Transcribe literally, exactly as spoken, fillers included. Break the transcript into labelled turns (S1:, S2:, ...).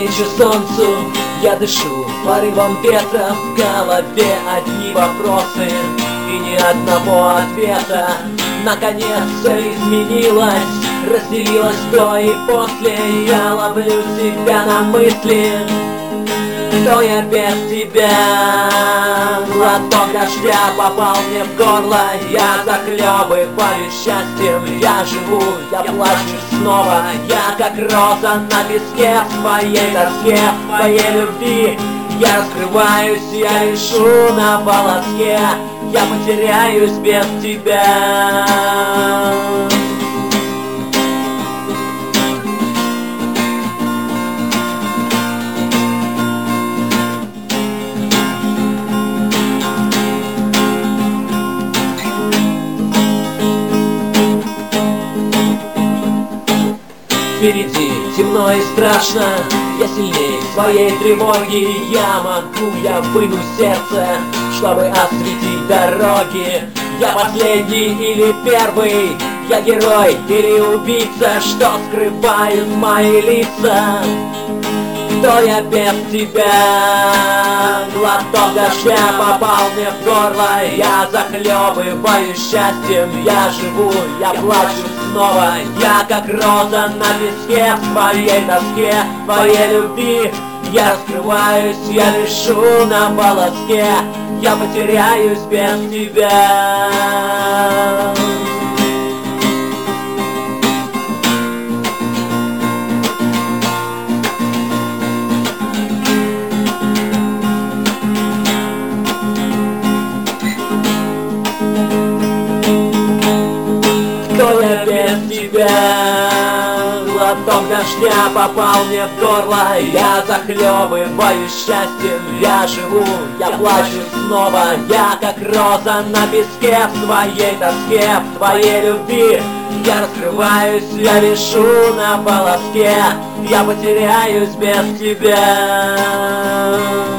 S1: Навстречу солнцу я дышу порывом ветра, в голове одни вопросы и ни одного ответа. Наконец-то изменилось, разделилось до и после. Я ловлю себя на мысли, кто я без тебя. Глоток дождя попал мне в горло, я захлебываюсь счастьем. Я живу, я плачу снова, я как роза на песке, в твоей тоске, в твоей любви. Я раскрываюсь, я лежу на волоске, я потеряюсь без тебя. Впереди темно и страшно, я сильнее своей тревоги. Я могу, я выну сердце, чтобы осветить дороги. Я последний или первый, я герой или убийца, что скрывают мои лица. Кто я без тебя? Глоток дождя попал мне в горло, я захлебываюсь счастьем. Я живу, я плачу снова, я как роза на песке, в твоей тоске, в твоей любви. Я раскрываюсь, я лежу на волоске, я потеряюсь без тебя. Кто я без тебя? Глоток дождя попал мне в горло, я захлебываюсь счастьем. Я живу, я плачу снова, я как роза на песке, в твоей тоске, в твоей любви. Я раскрываюсь, я вишу на волоске, я потеряюсь без тебя.